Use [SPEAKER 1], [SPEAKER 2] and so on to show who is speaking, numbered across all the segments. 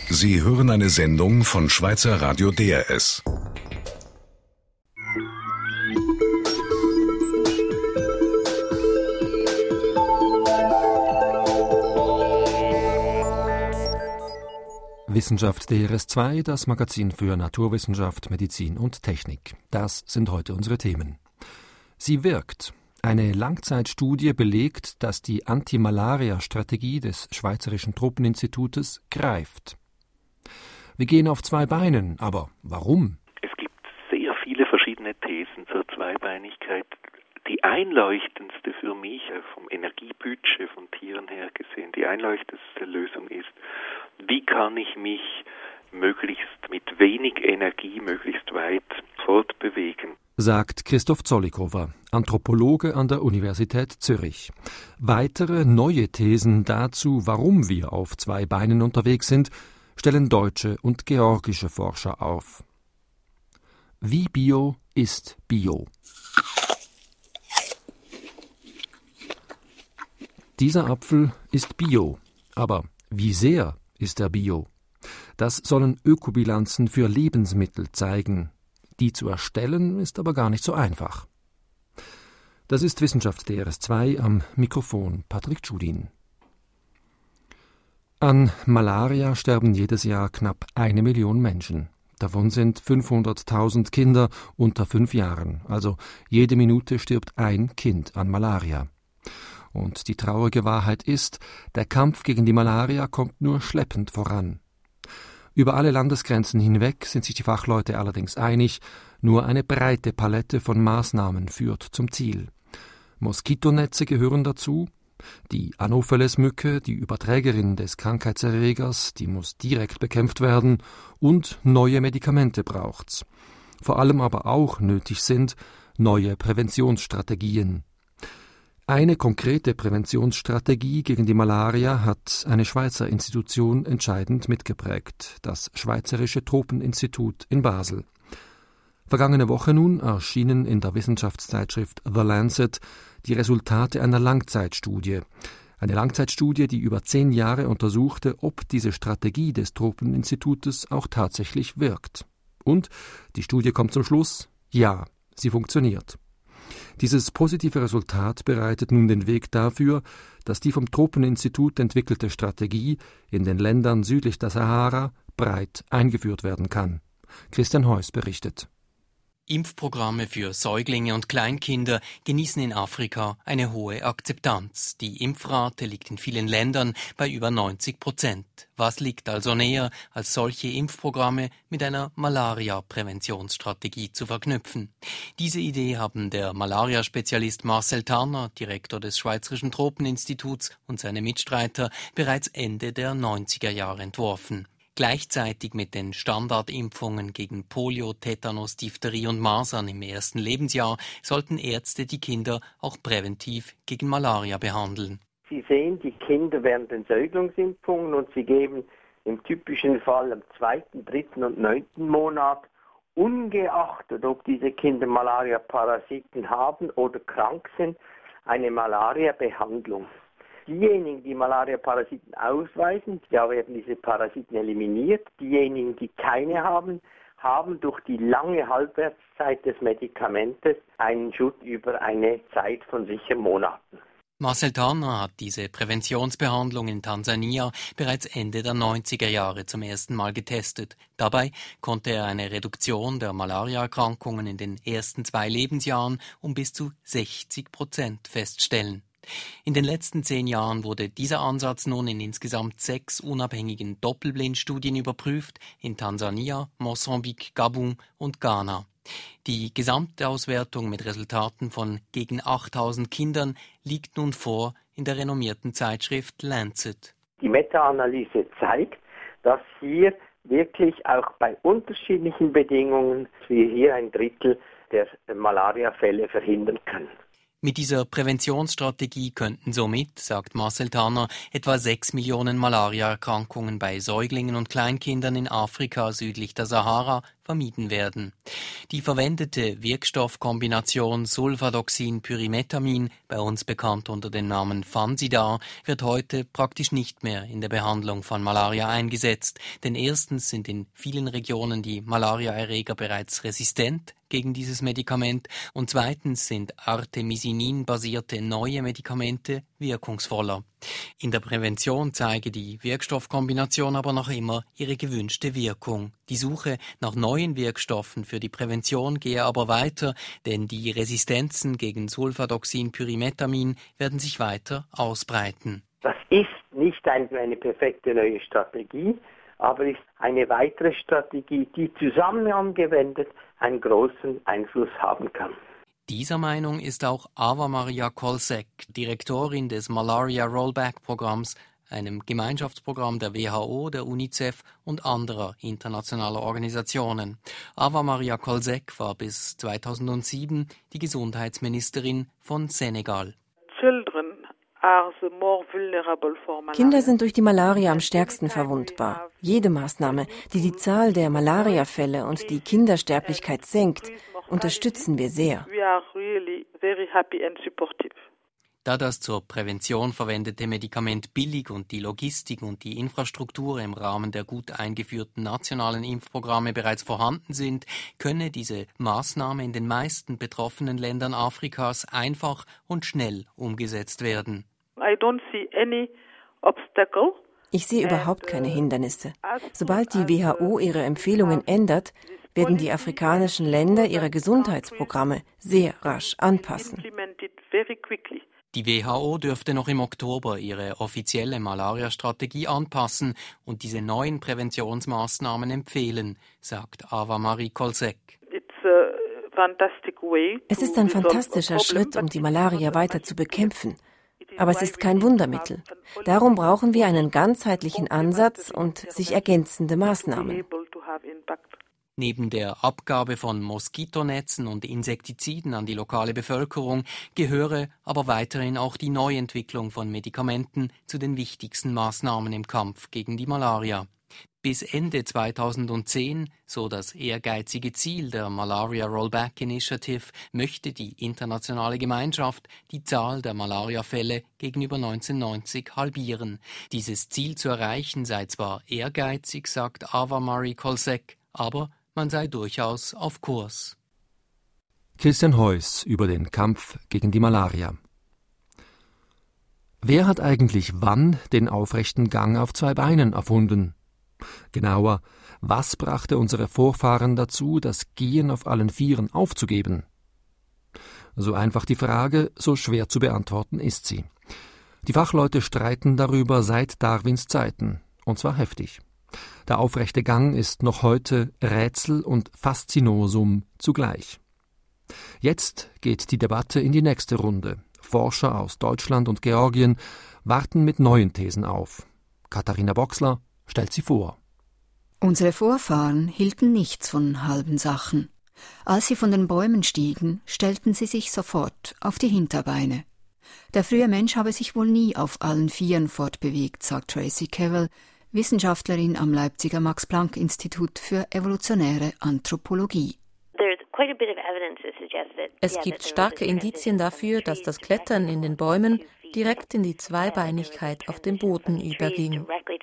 [SPEAKER 1] Sie hören eine Sendung von Schweizer Radio DRS.
[SPEAKER 2] Wissenschaft DRS2, das Magazin für Naturwissenschaft, Medizin und Technik. Das sind heute unsere Themen. Sie wirkt. Eine Langzeitstudie belegt, dass die Anti-Malaria-Strategie des Schweizerischen Tropeninstitutes greift. Wir gehen auf zwei Beinen, aber warum?
[SPEAKER 3] Es gibt sehr viele verschiedene Thesen zur Zweibeinigkeit. Die einleuchtendste für mich, vom Energiebudget von Tieren her gesehen, die einleuchtendste Lösung ist, wie kann ich mich möglichst mit wenig Energie möglichst weit fortbewegen?
[SPEAKER 2] Sagt Christoph Zollikofer, Anthropologe an der Universität Zürich. Weitere neue Thesen dazu, warum wir auf zwei Beinen unterwegs sind, stellen deutsche und georgische Forscher auf. Wie Bio ist Bio? Dieser Apfel ist Bio, aber wie sehr ist er Bio? Das sollen Ökobilanzen für Lebensmittel zeigen. Die zu erstellen ist aber gar nicht so einfach. Das ist Wissenschaft DRS2, am Mikrofon Patrick Tschudin. An Malaria sterben jedes Jahr knapp 1 Million Menschen. Davon sind 500.000 Kinder unter 5 Jahren. Also jede Minute stirbt ein Kind an Malaria. Und die traurige Wahrheit ist, der Kampf gegen die Malaria kommt nur schleppend voran. Über alle Landesgrenzen hinweg sind sich die Fachleute allerdings einig, nur eine breite Palette von Maßnahmen führt zum Ziel. Moskitonetze gehören dazu, die Anopheles-Mücke, die Überträgerin des Krankheitserregers, die muss direkt bekämpft werden, und neue Medikamente braucht's. Vor allem aber auch nötig sind neue Präventionsstrategien. Eine konkrete Präventionsstrategie gegen die Malaria hat eine Schweizer Institution entscheidend mitgeprägt, das Schweizerische Tropeninstitut in Basel. Vergangene Woche nun erschienen in der Wissenschaftszeitschrift The Lancet die Resultate einer Langzeitstudie. Eine Langzeitstudie, die über 10 Jahre untersuchte, ob diese Strategie des Tropeninstitutes auch tatsächlich wirkt. Und die Studie kommt zum Schluss, ja, sie funktioniert. Dieses positive Resultat bereitet nun den Weg dafür, dass die vom Tropeninstitut entwickelte Strategie in den Ländern südlich der Sahara breit eingeführt werden kann. Christian Heuss berichtet.
[SPEAKER 4] Impfprogramme für Säuglinge und Kleinkinder genießen in Afrika eine hohe Akzeptanz. Die Impfrate liegt in vielen Ländern bei über 90%. Was liegt also näher, als solche Impfprogramme mit einer Malaria-Präventionsstrategie zu verknüpfen? Diese Idee haben der Malaria-Spezialist Marcel Tanner, Direktor des Schweizerischen Tropeninstituts, und seine Mitstreiter bereits Ende der 90er Jahre entworfen. Gleichzeitig mit den Standardimpfungen gegen Polio, Tetanus, Diphtherie und Masern im ersten Lebensjahr sollten Ärzte die Kinder auch präventiv gegen Malaria behandeln.
[SPEAKER 5] Sie sehen die Kinder während den Säuglingsimpfungen und sie geben im typischen Fall am 2., 3. und 9. Monat, ungeachtet ob diese Kinder Malaria-Parasiten haben oder krank sind, eine Malaria-Behandlung. Diejenigen, die Malaria-Parasiten ausweisen, ja, werden diese Parasiten eliminiert. Diejenigen, die keine haben, haben durch die lange Halbwertszeit des Medikamentes einen Schutz über eine Zeit von sicher Monaten.
[SPEAKER 4] Marcel Tanner hat diese Präventionsbehandlung in Tansania bereits Ende der 90er Jahre zum ersten Mal getestet. Dabei konnte er eine Reduktion der Malariaerkrankungen in den ersten 2 Lebensjahren um bis zu 60% feststellen. In den letzten 10 Jahren wurde dieser Ansatz nun in insgesamt 6 unabhängigen Doppelblindstudien überprüft, in Tansania, Mosambik, Gabun und Ghana. Die Gesamtauswertung mit Resultaten von gegen 8000 Kindern liegt nun vor in der renommierten Zeitschrift Lancet.
[SPEAKER 5] Die Meta-Analyse zeigt, dass hier wirklich auch bei unterschiedlichen Bedingungen wir hier 1/3 der Malariafälle verhindern können.
[SPEAKER 4] Mit dieser Präventionsstrategie könnten somit, sagt Marcel Tanner, etwa 6 Millionen Malariaerkrankungen bei Säuglingen und Kleinkindern in Afrika südlich der Sahara vermieden werden. Die verwendete Wirkstoffkombination Sulfadoxin-Pyrimetamin, bei uns bekannt unter dem Namen Fansidar, wird heute praktisch nicht mehr in der Behandlung von Malaria eingesetzt, denn erstens sind in vielen Regionen die Malariaerreger bereits resistent gegen dieses Medikament und zweitens sind Artemisinin-basierte neue Medikamente wirkungsvoller. In der Prävention zeige die Wirkstoffkombination aber noch immer ihre gewünschte Wirkung. Die Suche nach neuen Wirkstoffen für die Prävention gehe aber weiter, denn die Resistenzen gegen Sulfadoxin-Pyrimetamin werden sich weiter ausbreiten.
[SPEAKER 5] Das ist nicht eine perfekte neue Strategie, aber ist eine weitere Strategie, die zusammen angewendet einen großen Einfluss haben kann.
[SPEAKER 4] Dieser Meinung ist auch Ava Maria Kolsek, Direktorin des Malaria Rollback Programms, einem Gemeinschaftsprogramm der WHO, der UNICEF und anderer internationaler Organisationen. Ava Maria Kolsek war bis 2007 die Gesundheitsministerin von Senegal.
[SPEAKER 6] Kinder sind durch die Malaria am stärksten verwundbar. Jede Maßnahme, die die Zahl der Malariafälle und die Kindersterblichkeit senkt, unterstützen wir sehr.
[SPEAKER 4] Da das zur Prävention verwendete Medikament billig und die Logistik und die Infrastruktur im Rahmen der gut eingeführten nationalen Impfprogramme bereits vorhanden sind, könne diese Maßnahme in den meisten betroffenen Ländern Afrikas einfach und schnell umgesetzt werden.
[SPEAKER 6] Ich sehe überhaupt keine Hindernisse. Sobald die WHO ihre Empfehlungen ändert, werden die afrikanischen Länder ihre Gesundheitsprogramme sehr rasch anpassen.
[SPEAKER 4] Die WHO dürfte noch im Oktober ihre offizielle Malaria-Strategie anpassen und diese neuen Präventionsmaßnahmen empfehlen, sagt Ava Marie Kolsek.
[SPEAKER 6] Es ist ein fantastischer Schritt, um die Malaria weiter zu bekämpfen. Aber es ist kein Wundermittel. Darum brauchen wir einen ganzheitlichen Ansatz und sich ergänzende Maßnahmen.
[SPEAKER 4] Neben der Abgabe von Moskitonetzen und Insektiziden an die lokale Bevölkerung gehöre aber weiterhin auch die Neuentwicklung von Medikamenten zu den wichtigsten Maßnahmen im Kampf gegen die Malaria. Bis Ende 2010, so das ehrgeizige Ziel der Malaria Rollback Initiative, möchte die internationale Gemeinschaft die Zahl der Malariafälle gegenüber 1990 halbieren. Dieses Ziel zu erreichen sei zwar ehrgeizig, sagt Ava Marie Kolsek, aber man sei durchaus auf Kurs.
[SPEAKER 2] Christian Heuss über den Kampf gegen die Malaria. Wer hat eigentlich wann den aufrechten Gang auf zwei Beinen erfunden? Genauer, was brachte unsere Vorfahren dazu, das Gehen auf allen Vieren aufzugeben? So einfach die Frage, so schwer zu beantworten ist sie. Die Fachleute streiten darüber seit Darwins Zeiten, und zwar heftig. Der aufrechte Gang ist noch heute Rätsel und Faszinosum zugleich. Jetzt geht die Debatte in die nächste Runde. Forscher aus Deutschland und Georgien warten mit neuen Thesen auf. Katharina Boxler stellt sie vor.
[SPEAKER 7] Unsere Vorfahren hielten nichts von halben Sachen. Als sie von den Bäumen stiegen, stellten sie sich sofort auf die Hinterbeine. Der frühe Mensch habe sich wohl nie auf allen Vieren fortbewegt, sagt Tracy Kevell, Wissenschaftlerin am Leipziger Max-Planck-Institut für evolutionäre Anthropologie.
[SPEAKER 8] Es gibt starke Indizien dafür, dass das Klettern in den Bäumen direkt in die Zweibeinigkeit auf dem Boden überging.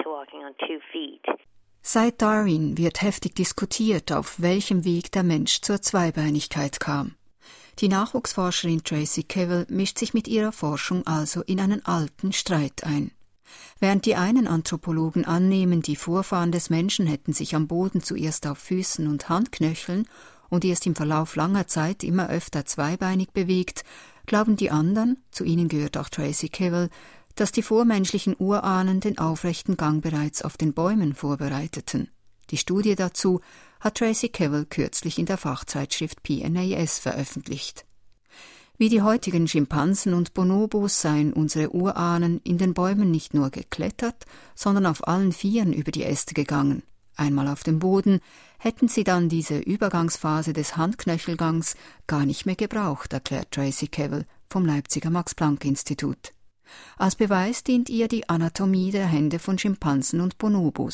[SPEAKER 7] Seit Darwin wird heftig diskutiert, auf welchem Weg der Mensch zur Zweibeinigkeit kam. Die Nachwuchsforscherin Tracy Kevell mischt sich mit ihrer Forschung also in einen alten Streit ein. Während die einen Anthropologen annehmen, die Vorfahren des Menschen hätten sich am Boden zuerst auf Füßen und Handknöcheln und erst im Verlauf langer Zeit immer öfter zweibeinig bewegt, glauben die anderen, zu ihnen gehört auch Tracy Kevell, dass die vormenschlichen Urahnen den aufrechten Gang bereits auf den Bäumen vorbereiteten. Die Studie dazu hat Tracy Kevell kürzlich in der Fachzeitschrift PNAS veröffentlicht. Wie die heutigen Schimpansen und Bonobos seien unsere Urahnen in den Bäumen nicht nur geklettert, sondern auf allen Vieren über die Äste gegangen. Einmal auf dem Boden hätten sie dann diese Übergangsphase des Handknöchelgangs gar nicht mehr gebraucht, erklärt Tracy Kevell vom Leipziger Max-Planck-Institut. Als Beweis dient ihr die Anatomie der Hände von Schimpansen und Bonobos.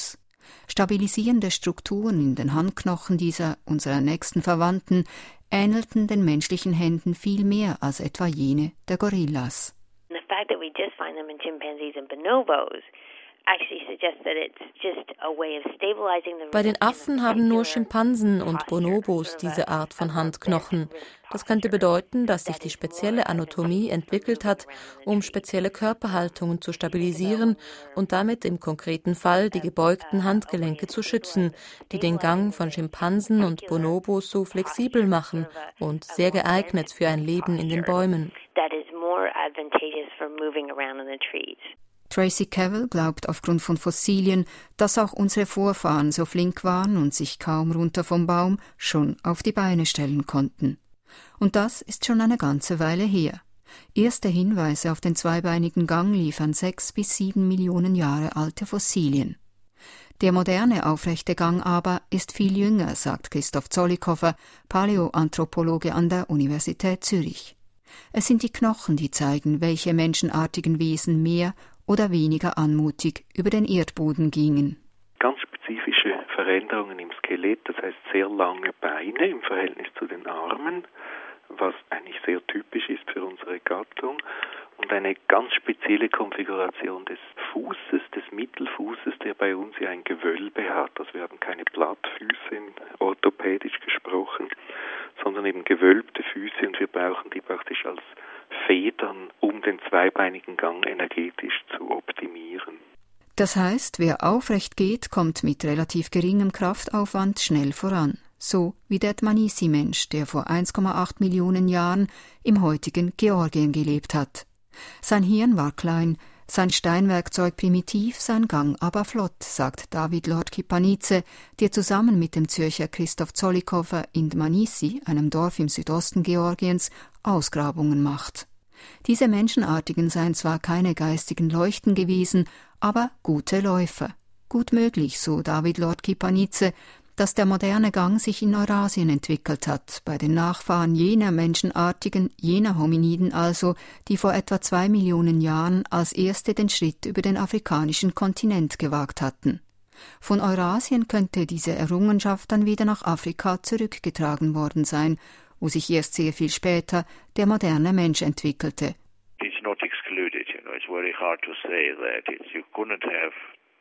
[SPEAKER 7] Stabilisierende Strukturen in den Handknochen dieser, unserer nächsten Verwandten, ähnelten den menschlichen Händen viel mehr als etwa jene der Gorillas.
[SPEAKER 9] The fact that we just find them in chimpanzees and bonobos actually suggests that it's just a way of stabilizing the.
[SPEAKER 8] Bei den Affen haben nur Schimpansen und Bonobos diese Art von Handknochen. Das könnte bedeuten, dass sich die spezielle Anatomie entwickelt hat, um spezielle Körperhaltungen zu stabilisieren und damit im konkreten Fall die gebeugten Handgelenke zu schützen, die den Gang von Schimpansen und Bonobos so flexibel machen und sehr geeignet für ein Leben in den Bäumen.
[SPEAKER 9] That is more advantageous for moving around in the trees.
[SPEAKER 7] Tracy Cavill glaubt aufgrund von Fossilien, dass auch unsere Vorfahren so flink waren und sich kaum runter vom Baum schon auf die Beine stellen konnten. Und das ist schon eine ganze Weile her. Erste Hinweise auf den zweibeinigen Gang liefern 6 bis 7 Millionen Jahre alte Fossilien. Der moderne aufrechte Gang aber ist viel jünger, sagt Christoph Zollikofer, Paläoanthropologe an der Universität Zürich. Es sind die Knochen, die zeigen, welche menschenartigen Wesen mehr oder weniger anmutig über den Erdboden gingen.
[SPEAKER 3] Ganz spezifische Veränderungen im Skelett, das heißt sehr lange Beine im Verhältnis zu den Armen, was eigentlich sehr typisch ist für unsere Gattung, und eine ganz spezielle Konfiguration des Fußes, des Mittelfußes, der bei uns ja ein Gewölbe hat. Also wir haben keine Plattfüße, orthopädisch gesprochen, sondern eben gewölbte Füße, und wir brauchen die praktisch als Federn, um den zweibeinigen Gang energetisch zu optimieren.
[SPEAKER 7] Das heißt, wer aufrecht geht, kommt mit relativ geringem Kraftaufwand schnell voran. So wie der Dmanisi-Mensch, der vor 1,8 Millionen Jahren im heutigen Georgien gelebt hat. Sein Hirn war klein, sein Steinwerkzeug primitiv, sein Gang aber flott, sagt David Lord-Kipanice, der zusammen mit dem Zürcher Christoph Zollikofer in Dmanisi, einem Dorf im Südosten Georgiens, Ausgrabungen macht. Diese Menschenartigen seien zwar keine geistigen Leuchten gewesen, aber gute Läufer. Gut möglich, so David Lord-Kipanice, dass der moderne Gang sich in Eurasien entwickelt hat, bei den Nachfahren jener Menschenartigen, jener Hominiden also, die vor etwa 2 Millionen Jahren als erste den Schritt über den afrikanischen Kontinent gewagt hatten. Von Eurasien könnte diese Errungenschaft dann wieder nach Afrika zurückgetragen worden sein, wo sich erst sehr viel später der moderne Mensch entwickelte.
[SPEAKER 10] It's not excluded, it's very hard to say that you couldn't have.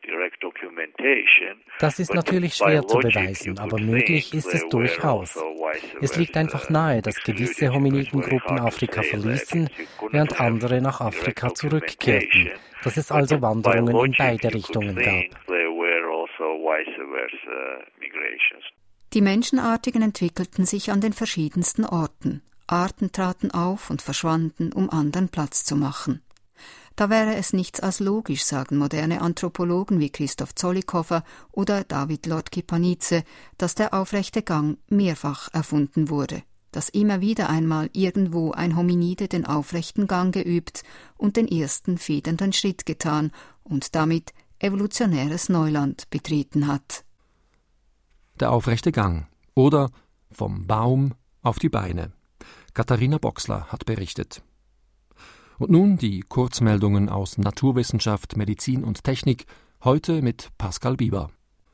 [SPEAKER 11] Das ist natürlich schwer zu beweisen, aber möglich ist es durchaus. Es liegt einfach nahe, dass gewisse Hominidengruppen Afrika verließen, während andere nach Afrika zurückkehrten, dass es also Wanderungen in beide Richtungen gab.
[SPEAKER 7] Die Menschenartigen entwickelten sich an den verschiedensten Orten. Arten traten auf und verschwanden, um anderen Platz zu machen. Da wäre es nichts als logisch, sagen moderne Anthropologen wie Christoph Zollikofer oder David Lord-Kipanice, dass der aufrechte Gang mehrfach erfunden wurde, dass immer wieder einmal irgendwo ein Hominide den aufrechten Gang geübt und den ersten federnden Schritt getan und damit evolutionäres Neuland betreten hat.
[SPEAKER 2] Der aufrechte Gang oder vom Baum auf die Beine. Katharina Boxler hat berichtet. Und nun die Kurzmeldungen aus Naturwissenschaft, Medizin und Technik, heute mit Pascal Bieber.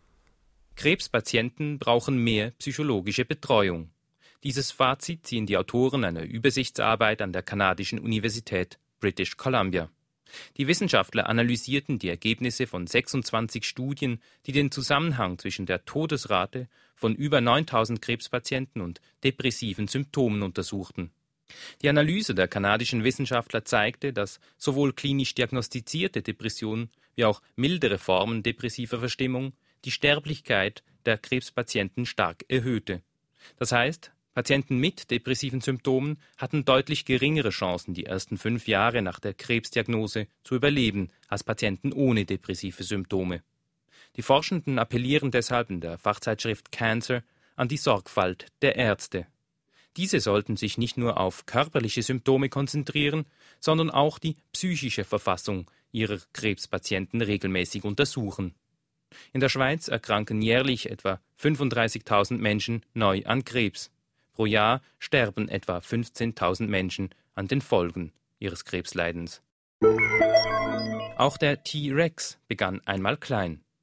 [SPEAKER 12] Krebspatienten brauchen mehr psychologische Betreuung. Dieses Fazit ziehen die Autoren einer Übersichtsarbeit an der kanadischen Universität British Columbia. Die Wissenschaftler analysierten die Ergebnisse von 26 Studien, die den Zusammenhang zwischen der Todesrate von über 9000 Krebspatienten und depressiven Symptomen untersuchten. Die Analyse der kanadischen Wissenschaftler zeigte, dass sowohl klinisch diagnostizierte Depressionen wie auch mildere Formen depressiver Verstimmung die Sterblichkeit der Krebspatienten stark erhöhte. Das heißt, Patienten mit depressiven Symptomen hatten deutlich geringere Chancen, die ersten 5 Jahre nach der Krebsdiagnose zu überleben, als Patienten ohne depressive Symptome. Die Forschenden appellieren deshalb in der Fachzeitschrift Cancer an die Sorgfalt der Ärzte. Diese sollten sich nicht nur auf körperliche Symptome konzentrieren, sondern auch die psychische Verfassung ihrer Krebspatienten regelmäßig untersuchen. In der Schweiz erkranken jährlich etwa 35.000 Menschen neu an Krebs. Pro Jahr sterben etwa 15.000 Menschen an den Folgen ihres Krebsleidens. Auch der T-Rex begann einmal klein.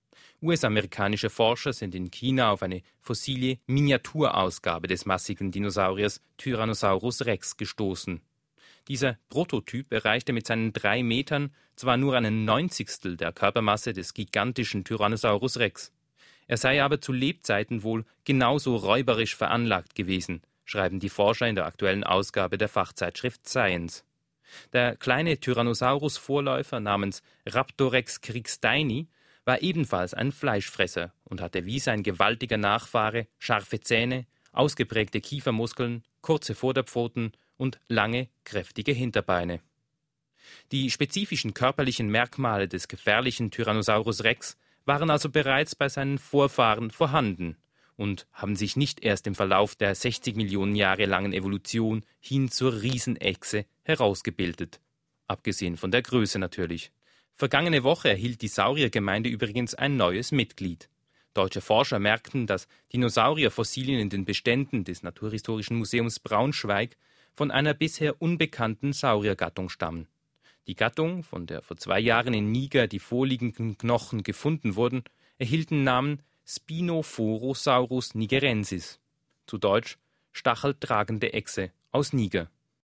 [SPEAKER 12] US-amerikanische Forscher sind in China auf eine fossile Miniaturausgabe des massigen Dinosauriers Tyrannosaurus Rex gestoßen. Dieser Prototyp erreichte mit seinen 3 Metern zwar nur einen 90stel der Körpermasse des gigantischen Tyrannosaurus Rex. Er sei aber zu Lebzeiten wohl genauso räuberisch veranlagt gewesen, schreiben die Forscher in der aktuellen Ausgabe der Fachzeitschrift Science. Der kleine Tyrannosaurus-Vorläufer namens Raptorex crixteini war ebenfalls ein Fleischfresser und hatte wie sein gewaltiger Nachfahre scharfe Zähne, ausgeprägte Kiefermuskeln, kurze Vorderpfoten und lange, kräftige Hinterbeine. Die spezifischen körperlichen Merkmale des gefährlichen Tyrannosaurus Rex waren also bereits bei seinen Vorfahren vorhanden und haben sich nicht erst im Verlauf der 60 Millionen Jahre langen Evolution hin zur Riesenechse herausgebildet. Abgesehen von der Größe natürlich. Vergangene Woche erhielt die Sauriergemeinde übrigens ein neues Mitglied. Deutsche Forscher merkten, dass Dinosaurierfossilien in den Beständen des Naturhistorischen Museums Braunschweig von einer bisher unbekannten Sauriergattung stammen. Die Gattung, von der vor 2 Jahren in Niger die vorliegenden Knochen gefunden wurden, erhielt den Namen Spinophorosaurus nigerensis, zu Deutsch stacheltragende Echse aus Niger.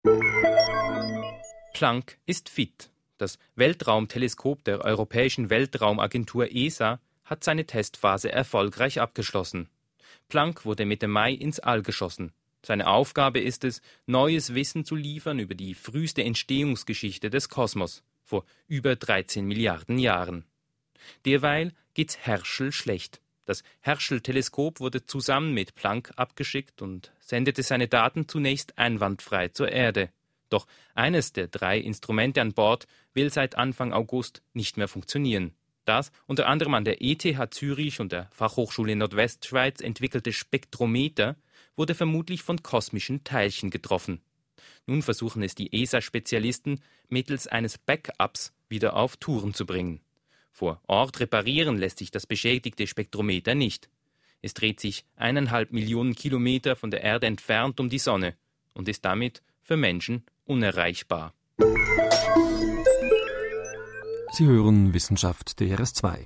[SPEAKER 12] Planck ist fit. Das Weltraumteleskop der Europäischen Weltraumagentur ESA hat seine Testphase erfolgreich abgeschlossen. Planck wurde Mitte Mai ins All geschossen. Seine Aufgabe ist es, neues Wissen zu liefern über die früheste Entstehungsgeschichte des Kosmos vor über 13 Milliarden Jahren. Derweil geht's Herschel schlecht. Das Herschel-Teleskop wurde zusammen mit Planck abgeschickt und sendete seine Daten zunächst einwandfrei zur Erde. Doch eines der 3 Instrumente an Bord will seit Anfang August nicht mehr funktionieren. Das unter anderem an der ETH Zürich und der Fachhochschule Nordwestschweiz entwickelte Spektrometer wurde vermutlich von kosmischen Teilchen getroffen. Nun versuchen es die ESA-Spezialisten mittels eines Backups wieder auf Touren zu bringen. Vor Ort reparieren lässt sich das beschädigte Spektrometer nicht. Es dreht sich 1,5 Millionen Kilometer von der Erde entfernt um die Sonne und ist damit für Menschen unerreichbar.
[SPEAKER 2] Sie hören Wissenschaft DRS2.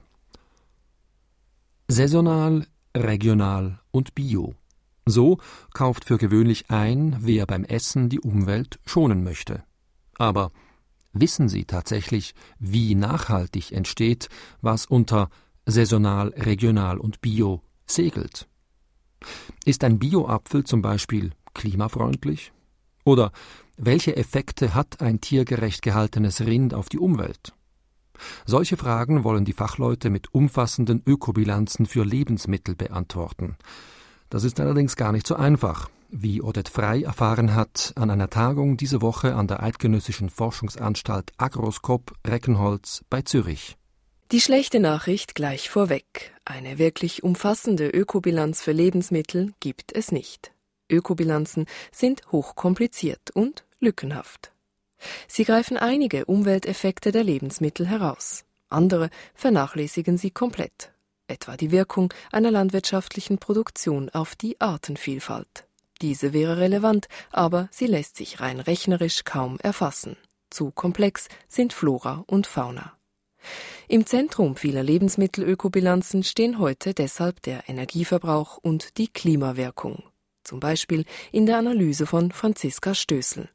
[SPEAKER 2] Saisonal, regional und bio. So kauft für gewöhnlich ein, wer beim Essen die Umwelt schonen möchte. Aber wissen Sie tatsächlich, wie nachhaltig entsteht, was unter saisonal, regional und bio segelt? Ist ein Bio-Apfel zum Beispiel klimafreundlich? Oder welche Effekte hat ein tiergerecht gehaltenes Rind auf die Umwelt? Solche Fragen wollen die Fachleute mit umfassenden Ökobilanzen für Lebensmittel beantworten. Das ist allerdings gar nicht so einfach, wie Odette Frey erfahren hat an einer Tagung diese Woche an der Eidgenössischen Forschungsanstalt Agroskop Reckenholz bei Zürich.
[SPEAKER 13] Die schlechte Nachricht gleich vorweg. Eine wirklich umfassende Ökobilanz für Lebensmittel gibt es nicht. Ökobilanzen sind hochkompliziert und lückenhaft. Sie greifen einige Umwelteffekte der Lebensmittel heraus. Andere vernachlässigen sie komplett. Etwa die Wirkung einer landwirtschaftlichen Produktion auf die Artenvielfalt. Diese wäre relevant, aber sie lässt sich rein rechnerisch kaum erfassen. Zu komplex sind Flora und Fauna. Im Zentrum vieler Lebensmittelökobilanzen stehen heute deshalb der Energieverbrauch und die Klimawirkung. Zum Beispiel in der Analyse von Franziska Stößel.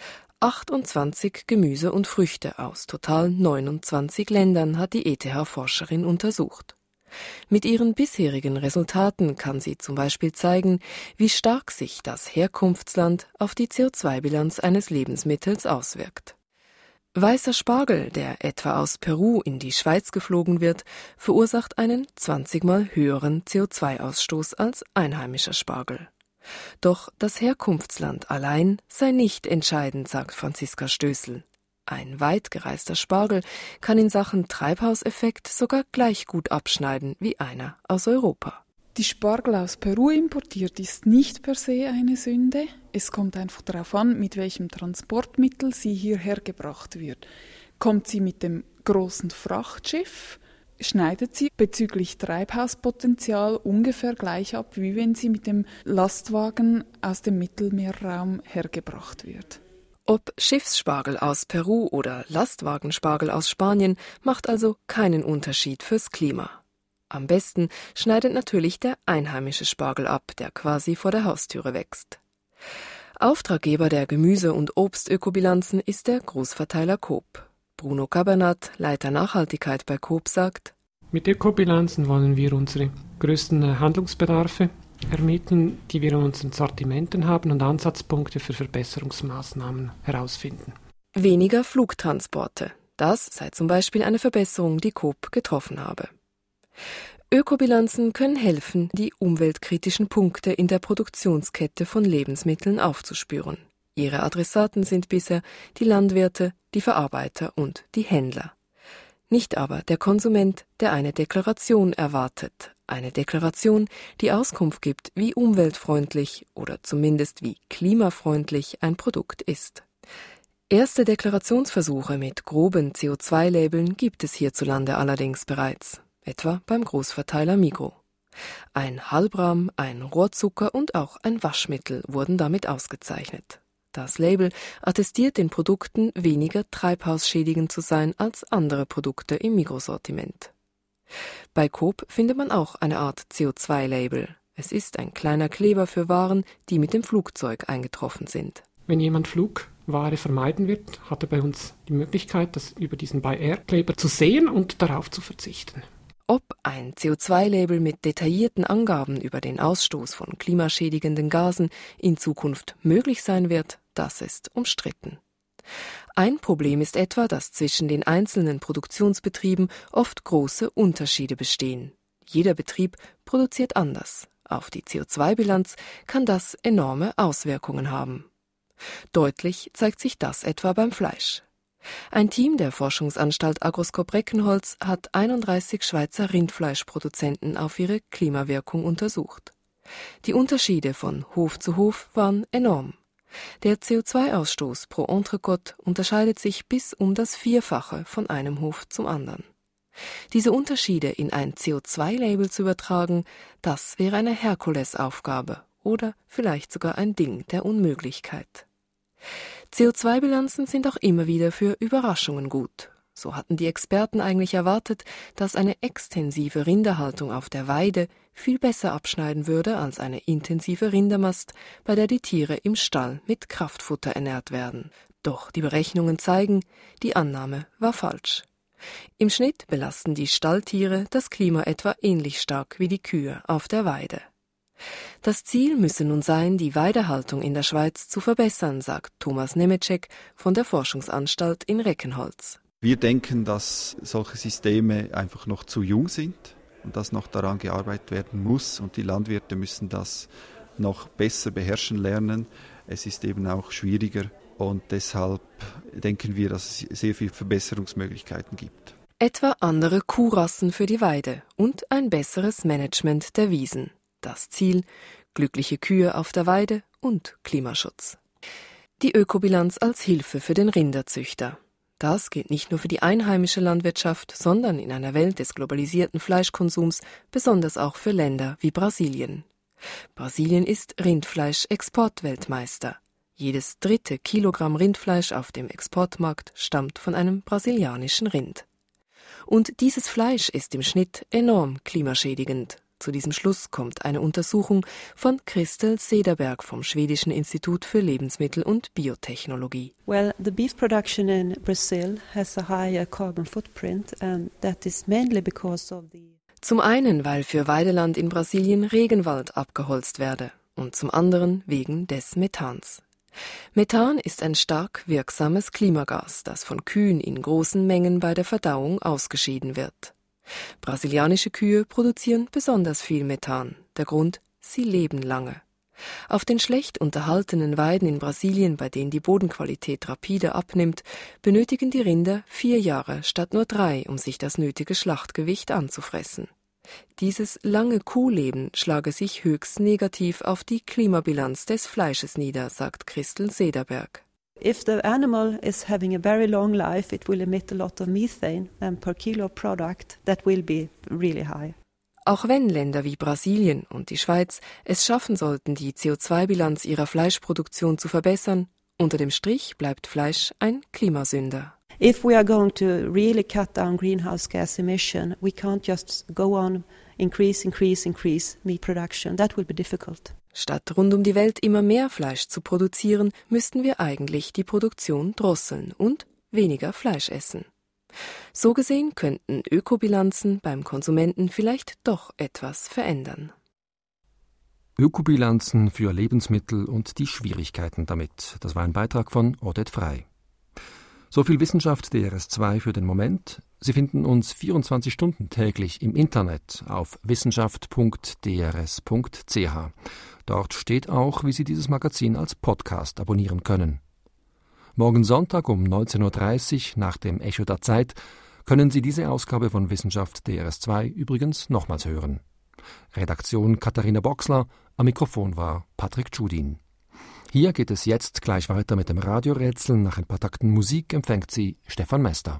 [SPEAKER 13] 28 Gemüse und Früchte aus total 29 Ländern hat die ETH-Forscherin untersucht. Mit ihren bisherigen Resultaten kann sie zum Beispiel zeigen, wie stark sich das Herkunftsland auf die CO2-Bilanz eines Lebensmittels auswirkt. Weißer Spargel, der etwa aus Peru in die Schweiz geflogen wird, verursacht einen 20-mal höheren CO2-Ausstoß als einheimischer Spargel. Doch das Herkunftsland allein sei nicht entscheidend, sagt Franziska Stößel. Ein weit gereister Spargel kann in Sachen Treibhauseffekt sogar gleich gut abschneiden wie einer aus Europa.
[SPEAKER 14] Die Spargel aus Peru importiert ist nicht per se eine Sünde. Es kommt einfach darauf an, mit welchem Transportmittel sie hierher gebracht wird. Kommt sie mit dem großen Frachtschiff, schneidet sie bezüglich Treibhauspotenzial ungefähr gleich ab, wie wenn sie mit dem Lastwagen aus dem Mittelmeerraum hergebracht wird.
[SPEAKER 13] Ob Schiffsspargel aus Peru oder Lastwagenspargel aus Spanien macht also keinen Unterschied fürs Klima. Am besten schneidet natürlich der einheimische Spargel ab, der quasi vor der Haustüre wächst. Auftraggeber der Gemüse- und Obstökobilanzen ist der Großverteiler Coop. Bruno Cabernat, Leiter Nachhaltigkeit bei Coop, sagt:
[SPEAKER 15] Mit Ökobilanzen wollen wir unsere größten Handlungsbedarfe ermitteln, die wir in unseren Sortimenten haben, und Ansatzpunkte für Verbesserungsmaßnahmen herausfinden.
[SPEAKER 13] Weniger Flugtransporte. Das sei zum Beispiel eine Verbesserung, die Coop getroffen habe. Ökobilanzen können helfen, die umweltkritischen Punkte in der Produktionskette von Lebensmitteln aufzuspüren. Ihre Adressaten sind bisher die Landwirte, die Verarbeiter und die Händler. Nicht aber der Konsument, der eine Deklaration erwartet. Eine Deklaration, die Auskunft gibt, wie umweltfreundlich oder zumindest wie klimafreundlich ein Produkt ist. Erste Deklarationsversuche mit groben CO2-Labeln gibt es hierzulande allerdings bereits, etwa beim Großverteiler Migros. Ein Halbrahm, ein Rohrzucker und auch ein Waschmittel wurden damit ausgezeichnet. Das Label attestiert den Produkten, weniger treibhausschädigend zu sein als andere Produkte im Migros-Sortiment. Bei Coop findet man auch eine Art CO2-Label. Es ist ein kleiner Kleber für Waren, die mit dem Flugzeug eingetroffen sind.
[SPEAKER 15] Wenn jemand Flugware vermeiden wird, hat er bei uns die Möglichkeit, das über diesen Buy-Air-Kleber zu sehen und darauf zu verzichten.
[SPEAKER 13] Ob ein CO2-Label mit detaillierten Angaben über den Ausstoß von klimaschädigenden Gasen in Zukunft möglich sein wird, das ist umstritten. Ein Problem ist etwa, dass zwischen den einzelnen Produktionsbetrieben oft große Unterschiede bestehen. Jeder Betrieb produziert anders. Auf die CO2-Bilanz kann das enorme Auswirkungen haben. Deutlich zeigt sich das etwa beim Fleisch. Ein Team der Forschungsanstalt Agroskop Reckenholz hat 31 Schweizer Rindfleischproduzenten auf ihre Klimawirkung untersucht. Die Unterschiede von Hof zu Hof waren enorm. Der CO2-Ausstoß pro Entrecote unterscheidet sich bis um das Vierfache von einem Hof zum anderen. Diese Unterschiede in ein CO2-Label zu übertragen, das wäre eine Herkulesaufgabe oder vielleicht sogar ein Ding der Unmöglichkeit. CO2-Bilanzen sind auch immer wieder für Überraschungen gut. So hatten die Experten eigentlich erwartet, dass eine extensive Rinderhaltung auf der Weide viel besser abschneiden würde als eine intensive Rindermast, bei der die Tiere im Stall mit Kraftfutter ernährt werden. Doch die Berechnungen zeigen, die Annahme war falsch. Im Schnitt belasten die Stalltiere das Klima etwa ähnlich stark wie die Kühe auf der Weide. Das Ziel müsse nun sein, die Weidehaltung in der Schweiz zu verbessern, sagt Thomas Nemetschek von der Forschungsanstalt in Reckenholz.
[SPEAKER 16] Wir denken, dass solche Systeme einfach noch zu jung sind und dass noch daran gearbeitet werden muss und die Landwirte müssen das noch besser beherrschen lernen. Es ist eben auch schwieriger und deshalb denken wir, dass es sehr viele Verbesserungsmöglichkeiten gibt.
[SPEAKER 13] Etwa andere Kuhrassen für die Weide und ein besseres Management der Wiesen. Das Ziel: glückliche Kühe auf der Weide und Klimaschutz. Die Ökobilanz als Hilfe für den Rinderzüchter. Das gilt nicht nur für die einheimische Landwirtschaft, sondern in einer Welt des globalisierten Fleischkonsums besonders auch für Länder wie Brasilien. Brasilien ist Rindfleisch-Exportweltmeister. Jedes 3. Kilogramm Rindfleisch auf dem Exportmarkt stammt von einem brasilianischen Rind. Und dieses Fleisch ist im Schnitt enorm klimaschädigend. Zu diesem Schluss kommt eine Untersuchung von Christel Sederberg vom Schwedischen Institut für Lebensmittel- und Biotechnologie.
[SPEAKER 17] Well, the beef production in Brazil has a higher carbon footprint and that is mainly because of the...
[SPEAKER 13] Zum einen, weil für Weideland in Brasilien Regenwald abgeholzt werde und zum anderen wegen des Methans. Methan ist ein stark wirksames Klimagas, das von Kühen in großen Mengen bei der Verdauung ausgeschieden wird. Brasilianische Kühe produzieren besonders viel Methan. Der Grund: sie leben lange. Auf den schlecht unterhaltenen Weiden in Brasilien, bei denen die Bodenqualität rapide abnimmt, benötigen die Rinder 4 Jahre statt nur 3, um sich das nötige Schlachtgewicht anzufressen. Dieses lange Kuhleben schlage sich höchst negativ auf die Klimabilanz des Fleisches nieder, sagt Christel Sederberg.
[SPEAKER 17] If the animal is having a very long life, it will emit a lot of methane, and per kilo of product that will be really high.
[SPEAKER 13] Auch wenn Länder wie Brasilien und die Schweiz es schaffen sollten, die CO2-Bilanz ihrer Fleischproduktion zu verbessern, unter dem Strich bleibt Fleisch ein Klimasünder.
[SPEAKER 17] If we are going to really cut down greenhouse gas emission, we can't just go on increase meat production. That will be difficult.
[SPEAKER 13] Statt rund um die Welt immer mehr Fleisch zu produzieren, müssten wir eigentlich die Produktion drosseln und weniger Fleisch essen. So gesehen könnten Ökobilanzen beim Konsumenten vielleicht doch etwas verändern.
[SPEAKER 2] Ökobilanzen für Lebensmittel und die Schwierigkeiten damit. Das war ein Beitrag von Odette Frey. So viel Wissenschaft DRS2 für den Moment. Sie finden uns 24 Stunden täglich im Internet auf wissenschaft.drs.ch. Dort steht auch, wie Sie dieses Magazin als Podcast abonnieren können. Morgen Sonntag um 19.30 Uhr nach dem Echo der Zeit können Sie diese Ausgabe von Wissenschaft DRS2 übrigens nochmals hören. Redaktion Katharina Boxler, am Mikrofon war Patrick Tschudin. Hier geht es jetzt gleich weiter mit dem Radiorätsel. Nach ein paar Takten Musik empfängt Sie Stefan Mester.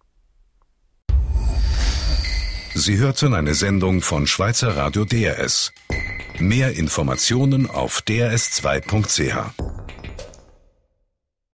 [SPEAKER 1] Sie hörten eine Sendung von Schweizer Radio DRS. Mehr Informationen auf drs2.ch.